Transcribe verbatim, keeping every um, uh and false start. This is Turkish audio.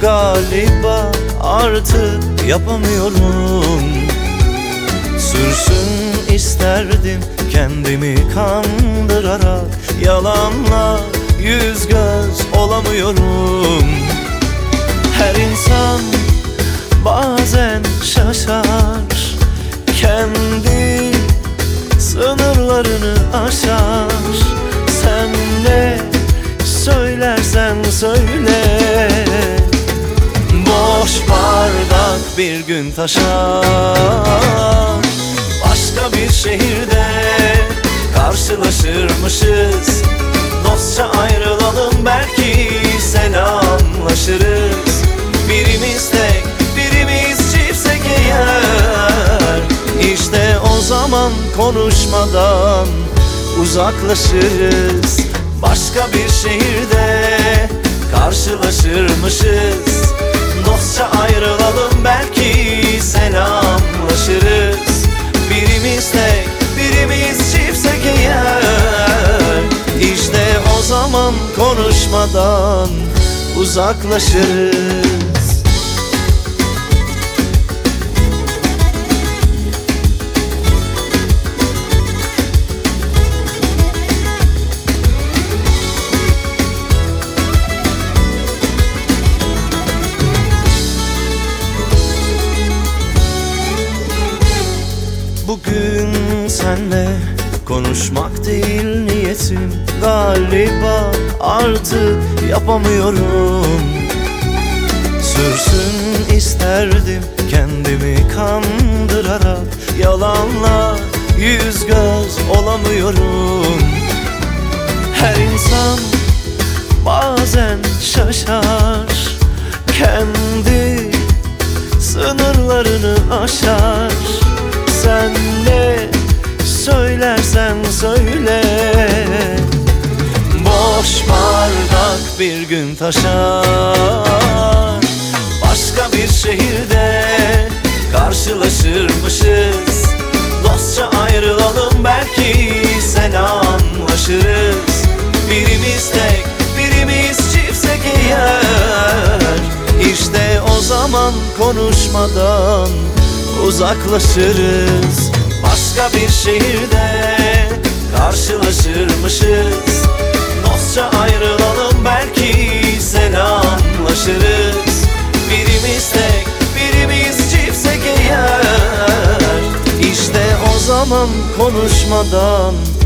Galiba artık yapamıyorum. Sürsün isterdim kendimi kandırarak, yalanla yüz göz olamıyorum. Her insan bazen şaşar, kendi sınırlarını aşar. Sen ne söylersen söyle, boş bardak bir gün taşar. Başka bir şehirde karşılaşırmışız, dostça ayrılalım belki selamlaşırız. Birimiz tek, birimiz çiftsek eğer, İşte o zaman konuşmadan uzaklaşırız. Başka bir şehirde karşılaşırmışız, dostça ayrılalım belki selamlaşırız. Birimiz tek, birimiz çiftsek eğer, İşte o zaman konuşmadan uzaklaşırız. Bugün senle konuşmak değil niyetim, galiba artık yapamıyorum. Sürsün isterdim kendimi kandırarak, yalanla yüz göz olamıyorum. Her insan bazen şaşar, kendi sınırlarını aşar. Sen ne söylersen söyle, boş bardak bir gün taşar. Başka bir şehirde karşılaşırmışız, dostça ayrılalım belki selamlaşırız. Birimiz tek, birimiz çiftsek eğer, İşte o zaman konuşmadan uzaklaşırız. Başka bir şehirde karşılaşırmışız, dostça ayrılalım belki selamlaşırız. Birimiz tek, birimiz çiftsek eğer, İşte o zaman konuşmadan